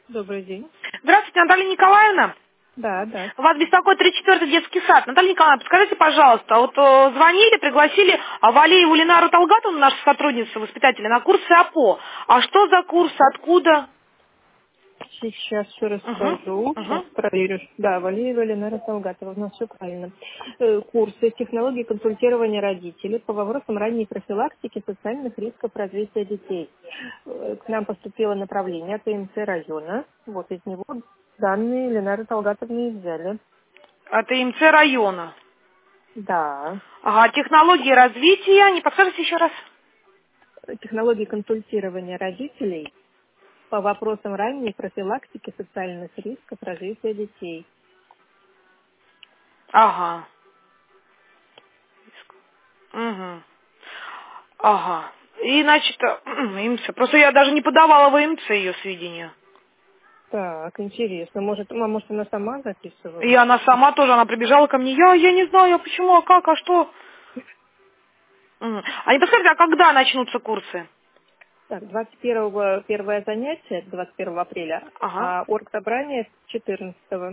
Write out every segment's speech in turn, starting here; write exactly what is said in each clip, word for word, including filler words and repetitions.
Добрый день. Здравствуйте, Наталья Николаевна. Да, да. Вас беспокоит тридцать четвёртый детский сад. Наталья Николаевна, подскажите, пожалуйста, вот э, звонили, пригласили а, Валееву Ленару Талгатовну, нашу сотрудницу, воспитателя, на курсы АПО. А что за курс, откуда? Сейчас все Угу, расскажу. Сейчас угу. проверю. Да, Валеева Ленара Талгатова. У нас все правильно. Э, Курсы технологии консультирования родителей по вопросам ранней профилактики социальных рисков развития детей. Э, К нам поступило направление от ТМЦ района. Вот из него данные Ленары Талгатовны и взяли. От ИМЦ района. Да. Ага, технологии развития, не подскажете еще раз? Технологии консультирования родителей по вопросам ранней профилактики социальных рисков развития детей. Ага. Угу. Ага. И, значит, э, ИМЦ. Просто я даже не подавала в ИМЦ ее сведения. Так, интересно. Может, а может она сама И записывала? она сама тоже, она прибежала ко мне. Я, я не знаю, а почему, а как, а что? Мгм. А не подскажите, а когда начнутся курсы? Так, двадцать первого первое занятие, двадцать первого апреля, Ага. а оргсобрание четырнадцатого.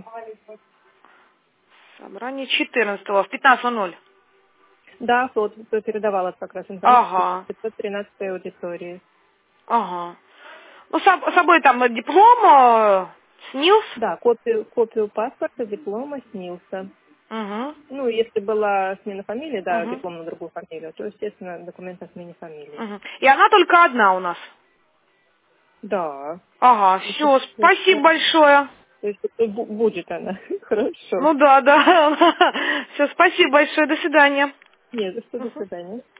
Собрание четырнадцатого в пятнадцать ноль ноль. Да, вот передавала как раз информацию Ага. в пятьсот тринадцатой аудитории. Ага. Ну, с соб- собой там э, диплом, э, СНИЛС. Да, копию, копию паспорта, диплома, СНИЛСа. Угу. Ну, если была смена фамилии, да, Угу. диплом на другую фамилию, то, естественно, документ о смене фамилии. Угу. И она только одна у нас. Да. Ага, То все, есть, спасибо большое. то есть это бу- будет она. Хорошо. Ну да, да. Все, спасибо большое, до свидания. Нет, за что, до Мгм. свидания.